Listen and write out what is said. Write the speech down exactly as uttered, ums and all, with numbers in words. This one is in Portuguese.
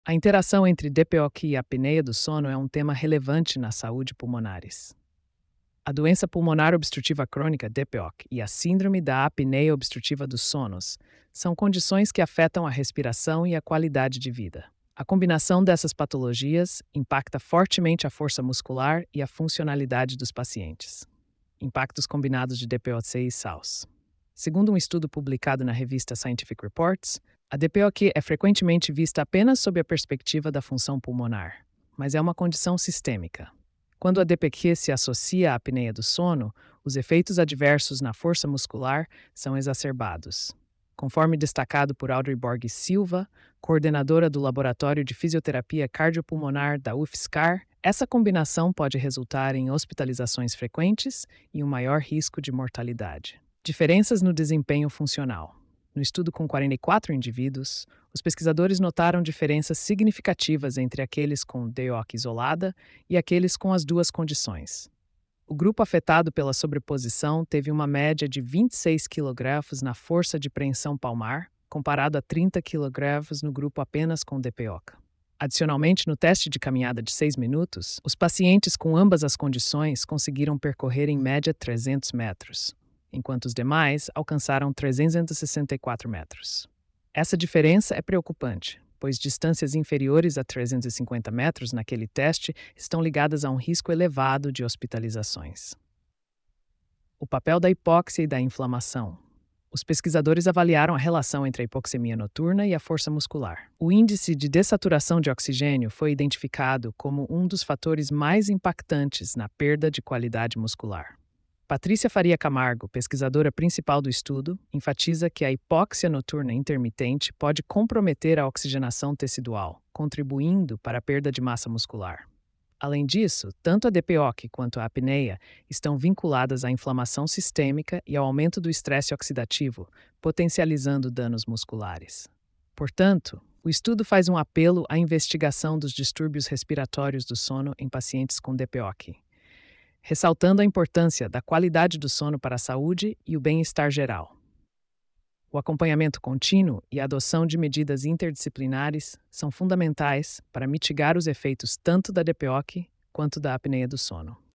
A interação entre D P O C e a apneia do sono é um tema relevante na saúde pulmonares. A doença pulmonar obstrutiva crônica, D P O C, e a síndrome da apneia obstrutiva dos sonos são condições que afetam a respiração e a qualidade de vida. A combinação dessas patologias impacta fortemente a força muscular e a funcionalidade dos pacientes. Impactos combinados de D P O C e S A U S. Segundo um estudo publicado na revista Scientific Reports, a D P O C é frequentemente vista apenas sob a perspectiva da função pulmonar, mas é uma condição sistêmica. Quando a D P C se associa à apneia do sono, os efeitos adversos na força muscular são exacerbados. Conforme destacado por Audrey Borges Silva, coordenadora do Laboratório de Fisioterapia Cardiopulmonar da U F S C A R, essa combinação pode resultar em hospitalizações frequentes e um maior risco de mortalidade. Diferenças no desempenho funcional. No estudo com quarenta e quatro indivíduos, os pesquisadores notaram diferenças significativas entre aqueles com D O C isolada e aqueles com as duas condições. O grupo afetado pela sobreposição teve uma média de vinte e seis quilogramos na força de preensão palmar, comparado a trinta quilogramos no grupo apenas com D P O C. Adicionalmente, no teste de caminhada de seis minutos, os pacientes com ambas as condições conseguiram percorrer em média trezentos metros, enquanto os demais alcançaram trezentos e sessenta e quatro metros. Essa diferença é preocupante, pois distâncias inferiores a trezentos e cinquenta metros naquele teste estão ligadas a um risco elevado de hospitalizações. O papel da hipóxia e da inflamação. Os pesquisadores avaliaram a relação entre a hipoxemia noturna e a força muscular. O índice de dessaturação de oxigênio foi identificado como um dos fatores mais impactantes na perda de qualidade muscular. Patrícia Faria Camargo, pesquisadora principal do estudo, enfatiza que a hipóxia noturna intermitente pode comprometer a oxigenação tecidual, contribuindo para a perda de massa muscular. Além disso, tanto a D P O C quanto a apneia estão vinculadas à inflamação sistêmica e ao aumento do estresse oxidativo, potencializando danos musculares. Portanto, o estudo faz um apelo à investigação dos distúrbios respiratórios do sono em pacientes com D P O C, ressaltando a importância da qualidade do sono para a saúde e o bem-estar geral. O acompanhamento contínuo e a adoção de medidas interdisciplinares são fundamentais para mitigar os efeitos tanto da D P O C quanto da apneia do sono.